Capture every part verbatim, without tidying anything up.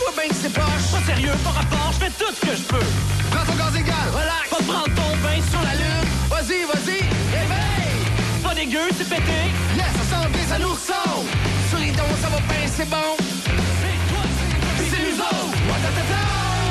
vois bien que c'est poche. Pas sérieux, pas rapport, je fais tout ce que je peux. Prends ton gaz égal, relax. Va prendre ton bain sur la lune. Vas-y, vas-y, réveille. Pas dégueu, c'est pété. Yes, ça sent bien, ça nous ressemble. Sur les dons, ça va bien, c'est bon. C'est toi, c'est C'est nous autres. Watatata.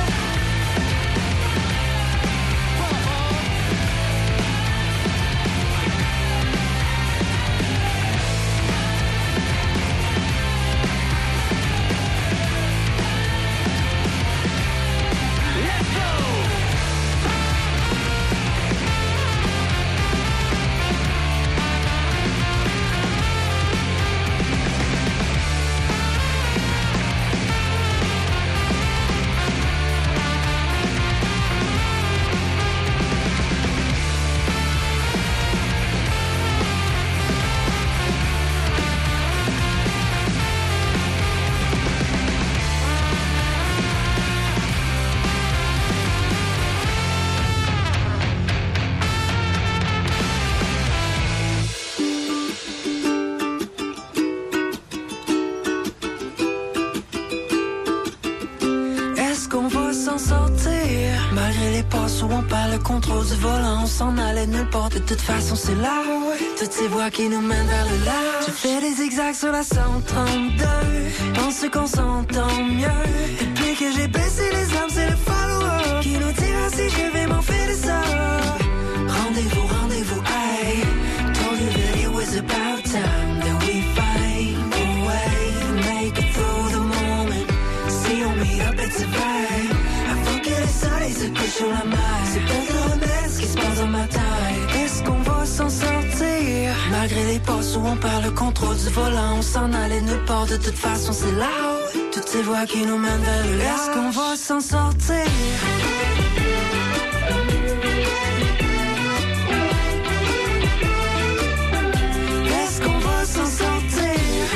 Contrôle du volant, on s'en allait nulle part. De toute façon, c'est là, ouais. Toutes ces voies qui nous mènent vers le large. Je fais des zigzags sur la cent trente-deux. Pense qu'on s'entend mieux. Depuis que j'ai baissé les armes, c'est le follower qui nous dira si je vais m'en faire de ça. Rendez-vous, rendez-vous, hey. Told you that it was about time that we find a way to make it through the moment. Si on meet up, it's a vibe. Avant que le soleil se couche sur la mer. C'est peut-être le remède ce qui se passe dans ma tête. Est-ce qu'on va s'en sortir? Malgré les passes où on perd le contrôle du volant, on s'en allait nulle part. De toute façon, c'est là où toutes ces voies qui nous mènent vers le large. Est-ce qu'on va s'en sortir? Est-ce qu'on va s'en sortir?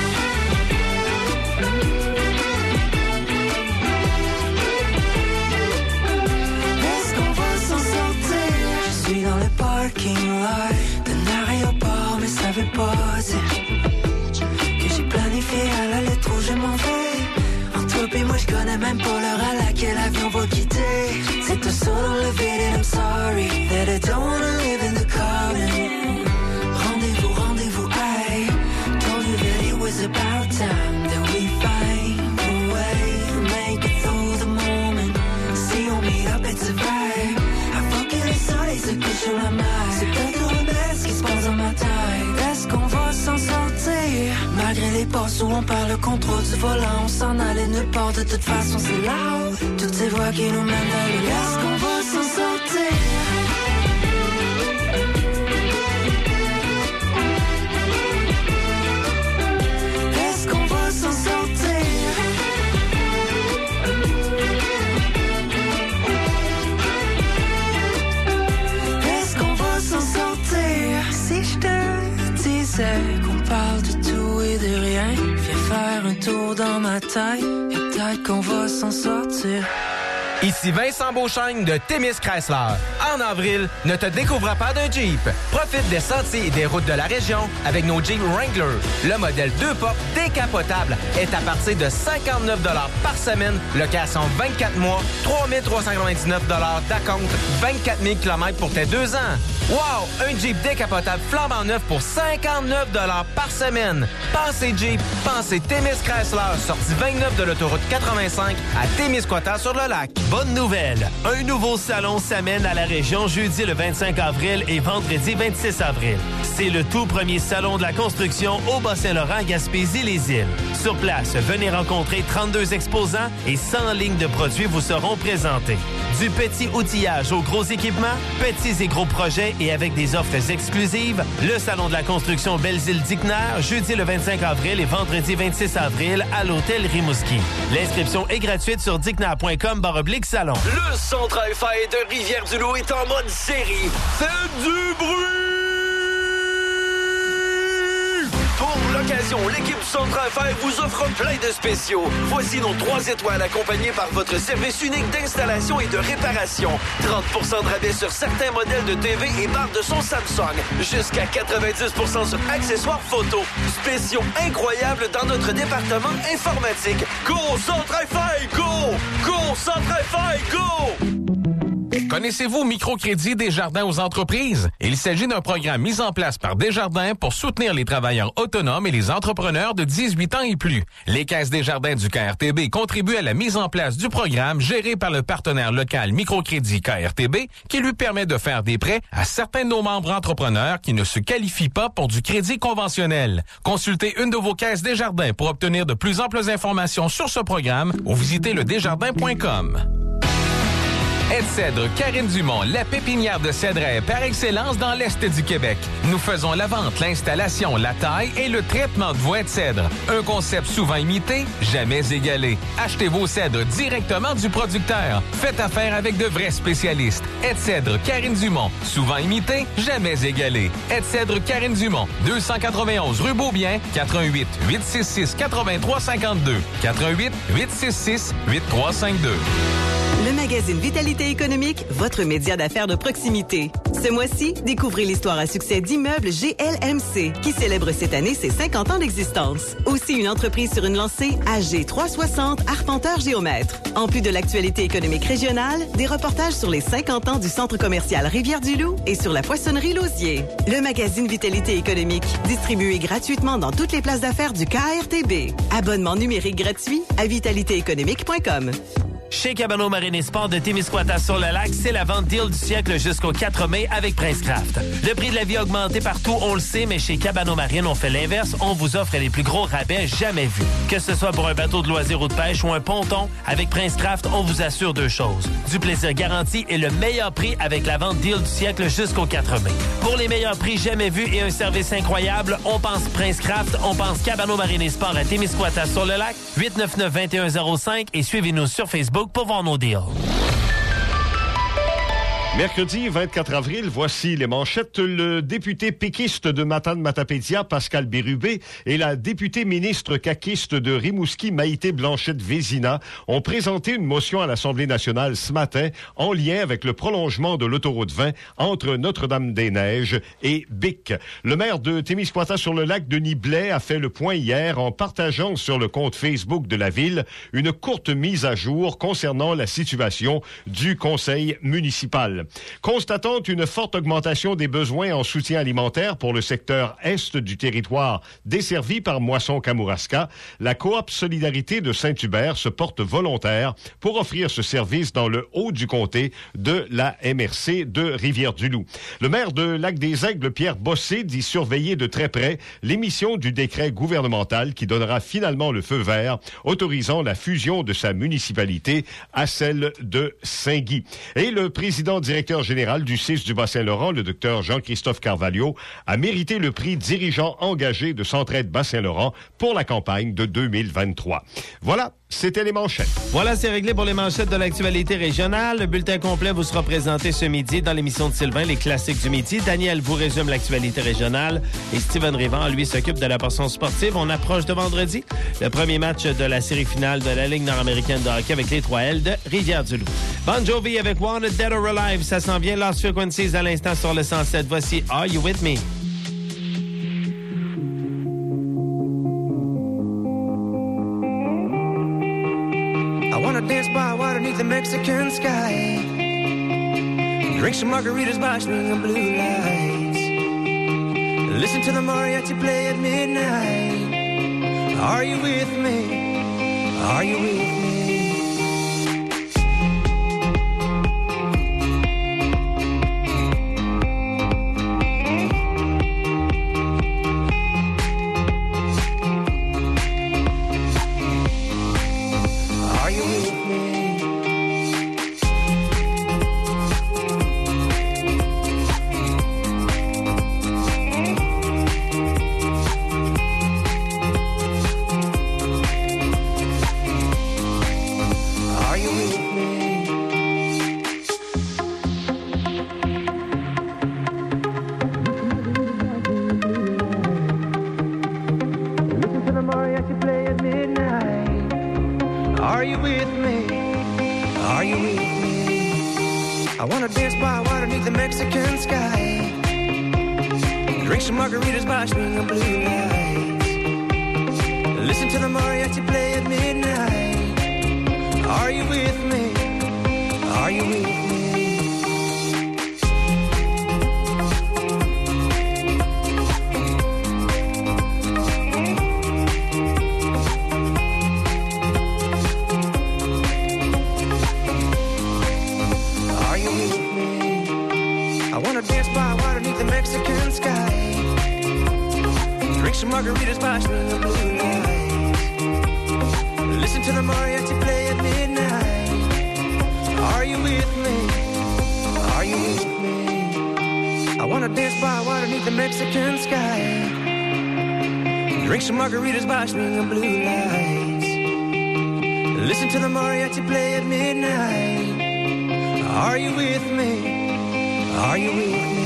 Dans le parking lot d'un aéroport, mais ça veut pas dire que j'ai planifié à la lettre où je m'en vais. Entre toi et moi, je connais même pas l'heure à laquelle l'avion va quitter. C'est un saut dans le vide and I'm sorry that I don't wanna live in the common. Rendez-vous, rendez-vous, hey. Told you that it was about time that we find a way to make it through the moment. Si on meet up, it's a vibe. Le soleil se couche sur la mer. C'est peut-être le remède ce qui se passe dans ma tête. Est-ce qu'on va s'en sortir? Malgré les passes où on perd le contrôle du volant, on s'en allait nulle part. De toute façon, c'est là où toutes ces voies qui nous mènent vers le large. Est-ce qu'on va s'en sortir? Est-ce qu'on va s'en sortir? Si je te disais qu'on parle de tout et de rien, viens faire un tour dans ma tête et peut-être qu'on va s'en sortir. Ici Vincent Beauchesne de Témis Chrysler. En avril, ne te découvre pas d'un Jeep. Profite des sentiers et des routes de la région avec nos Jeep Wrangler. Le modèle deux portes décapotable est à partir de cinquante-neuf dollars par semaine, location vingt-quatre mois, trois mille trois cent quatre-vingt-dix-neuf dollars d'acompte, vingt-quatre mille kilomètres pour tes deux ans. Wow! Un Jeep décapotable flambant neuf pour cinquante-neuf dollars par semaine. Pensez Jeep, pensez Témis Chrysler, sortie vingt-neuf de l'autoroute quatre-vingt-cinq à Témiscouata-sur-le-Lac. Bonne nouvelle! Un nouveau salon s'amène à la région jeudi le vingt-cinq avril et vendredi vingt-six avril. C'est le tout premier salon de la construction au Bas-Saint-Laurent, Gaspésie, les îles. Sur place, venez rencontrer trente-deux exposants et cent lignes de produits vous seront présentés. Du petit outillage aux gros équipements, petits et gros projets et avec des offres exclusives, le salon de la construction Belles-Îles-Dicnaire, jeudi le vingt-cinq avril et vendredi vingt-six avril à l'hôtel Rimouski. L'inscription est gratuite sur dicnaire point com barre oblique salon. Le centre F A de Rivière-du-Loup est en mode série. Faites du bruit! Pour le l'occasion, l'équipe du Centre Affaires vous offre plein de spéciaux. Voici nos trois étoiles accompagnés par votre service unique d'installation et de réparation. trente pour cent de rabais sur certains modèles de T V et barres de son Samsung. Jusqu'à quatre-vingt-dix pour cent sur accessoires photo. Spéciaux incroyables dans notre département informatique. Go Centre Affaires, go! Go Centre Affaires, go! Connaissez-vous Microcrédit Desjardins aux entreprises? Il s'agit d'un programme mis en place par Desjardins pour soutenir les travailleurs autonomes et les entrepreneurs de dix-huit ans et plus. Les caisses Desjardins du K R T B contribuent à la mise en place du programme géré par le partenaire local Microcrédit K R T B qui lui permet de faire des prêts à certains de nos membres entrepreneurs qui ne se qualifient pas pour du crédit conventionnel. Consultez une de vos caisses Desjardins pour obtenir de plus amples informations sur ce programme ou visitez le desjardins point com. Aide-Cèdre Karine Dumont, la pépinière de cèdres par excellence dans l'Est du Québec. Nous faisons la vente, l'installation, la taille et le traitement de voies de cèdre. Un concept souvent imité, jamais égalé. Achetez vos cèdres directement du producteur. Faites affaire avec de vrais spécialistes. Aide-Cèdre Karine Dumont, souvent imité, jamais égalé. Aide-Cèdre Karine Dumont, deux cent quatre-vingt-onze rue Beaubien, quatre un huit, huit six six, quatre-vingt-trois cinquante-deux. quatre un huit, huit six six, huit trois cinq deux. Le magazine Vitalité économique, votre média d'affaires de proximité. Ce mois-ci, découvrez l'histoire à succès d'Immeubles G L M C, qui célèbre cette année ses cinquante ans d'existence. Aussi une entreprise sur une lancée, A G trois cent soixante, arpenteur géomètre. En plus de l'actualité économique régionale, des reportages sur les cinquante ans du centre commercial Rivière-du-Loup et sur la poissonnerie Lausier. Le magazine Vitalité économique, distribué gratuitement dans toutes les places d'affaires du K R T B. Abonnement numérique gratuit à vitalité économique point com. Chez Cabano Marine et Sport de Témiscouata sur le lac, c'est la vente deal du siècle jusqu'au quatre mai avec Princecraft. Le prix de la vie a augmenté partout, on le sait, mais chez Cabano Marine, on fait l'inverse. On vous offre les plus gros rabais jamais vus. Que ce soit pour un bateau de loisirs ou de pêche ou un ponton, avec Princecraft, on vous assure deux choses. Du plaisir garanti et le meilleur prix avec la vente deal du siècle jusqu'au quatre mai. Pour les meilleurs prix jamais vus et un service incroyable, on pense Princecraft, on pense Cabano Marine et Sport à Témiscouata sur le lac, huit neuf neuf, deux un zéro cinq et suivez-nous sur Facebook pour voir nos deals. Mercredi vingt-quatre avril, voici les manchettes. Le député péquiste de Matane-Matapédia, Pascal Bérubé, et la députée ministre caquiste de Rimouski, Maïté Blanchette-Vézina, ont présenté une motion à l'Assemblée nationale ce matin en lien avec le prolongement de l'autoroute vingt entre Notre-Dame-des-Neiges et Bic. Le maire de Témiscouata-sur-le-Lac, Denis Blais, a fait le point hier en partageant sur le compte Facebook de la ville une courte mise à jour concernant la situation du conseil municipal. Constatant une forte augmentation des besoins en soutien alimentaire pour le secteur est du territoire desservi par Moisson-Kamouraska, la coop Solidarité de Saint-Hubert se porte volontaire pour offrir ce service dans le haut du comté de la M R C de Rivière-du-Loup. Le maire de Lac-des-Aigles, Pierre Bossé, dit surveiller de très près l'émission du décret gouvernemental qui donnera finalement le feu vert, autorisant la fusion de sa municipalité à celle de Saint-Guy. Et le président directeur général du C I S du Bas-Saint-Laurent, le docteur Jean-Christophe Carvalho, a mérité le prix dirigeant engagé de Centraide Bas-Saint-Laurent pour la campagne de deux mille vingt-trois. Voilà, c'était les manchettes. Voilà, c'est réglé pour les manchettes de l'actualité régionale. Le bulletin complet vous sera présenté ce midi dans l'émission de Sylvain, les classiques du midi. Daniel vous résume l'actualité régionale et Steven Révent, lui, s'occupe de la portion sportive. On approche de vendredi, le premier match de la série finale de la Ligue nord-américaine de hockey avec les trois L de Rivière-du-Loup. Bon Jovi avec Wanted Dead or Alive, ça sent bien. Lost Frequencies à l'instant sur le cent sept. Voici Are You With Me? I wanna dance by water beneath the Mexican sky. Drink some margaritas by swinging blue lights. Listen to the mariachi play at midnight. Are you with me? Are you with me? Are you with me? Are you with me? I wanna dance by water beneath the Mexican sky. Drink some margaritas by swinging blue lights. Listen to the mariachi play at midnight. Are you with me? Are you with me? Mexican sky. Drink some margaritas by swinging blue lights. Listen to the mariachi play at midnight. Are you with me? Are you with me? I wanna dance by water beneath the Mexican sky. Drink some margaritas by swinging blue lights. Listen to the mariachi play at midnight. Are you with me? Are you with me?